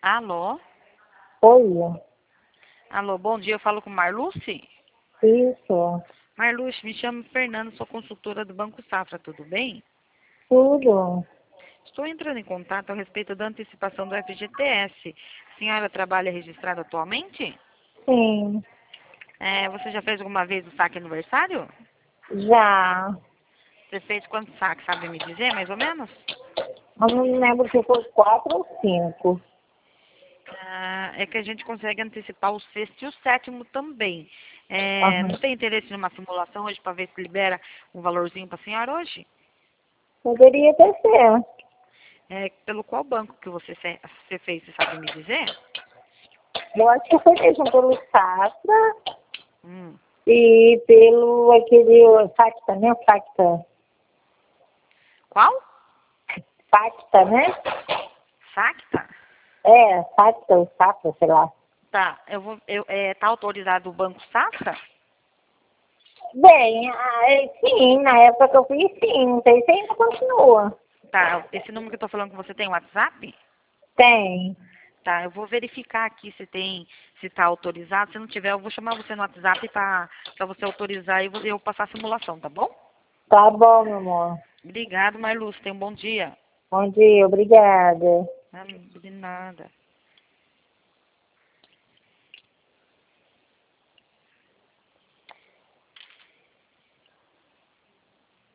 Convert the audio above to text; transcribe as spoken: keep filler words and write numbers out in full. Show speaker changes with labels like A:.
A: Alô?
B: Oi,
A: Alô, bom dia, eu falo com Marluce?
B: isso,
A: Marluce, me chamo Fernanda, sou consultora do Banco Safra, tudo bem?
B: tudo.
A: Estou entrando em contato a respeito da antecipação do F G T S. A senhora trabalha registrada atualmente?
B: Sim,
A: É, você já fez alguma vez o saque aniversário?
B: já.
A: Você fez quantos saques, sabe me dizer, mais ou menos?
B: Eu não me lembro se foi quatro ou cinco.
A: Ah, é que a gente consegue antecipar o sexto e o sétimo também. É,
B: Aham.
A: não tem interesse numa simulação hoje para ver se libera um valorzinho para a senhora hoje?
B: Poderia ter sido.
A: É, pelo qual banco que você, fe- você fez, você sabe me dizer?
B: Eu acho que foi mesmo pelo Safra
A: Hum.
B: e pelo aquele Facta, né? Facta.
A: Qual?
B: Facta, né?
A: Sacta?
B: É, Facta ou Safra, sei lá.
A: Tá, eu vou, eu, é, tá autorizado o Banco Safra?
B: Bem, ah, é, sim, na época que eu fiz, sim. Não sei se ainda continua.
A: Tá, esse número que eu tô falando com você tem WhatsApp?
B: Tem.
A: Tá, eu vou verificar aqui se tem, se tá autorizado. Se não tiver, eu vou chamar você no WhatsApp pra, pra você autorizar e eu eu passar a simulação, tá bom?
B: Tá bom, meu amor.
A: Obrigado, Marlúcia. Tenha um bom dia.
B: Bom dia, obrigada.
A: Ah, de nada.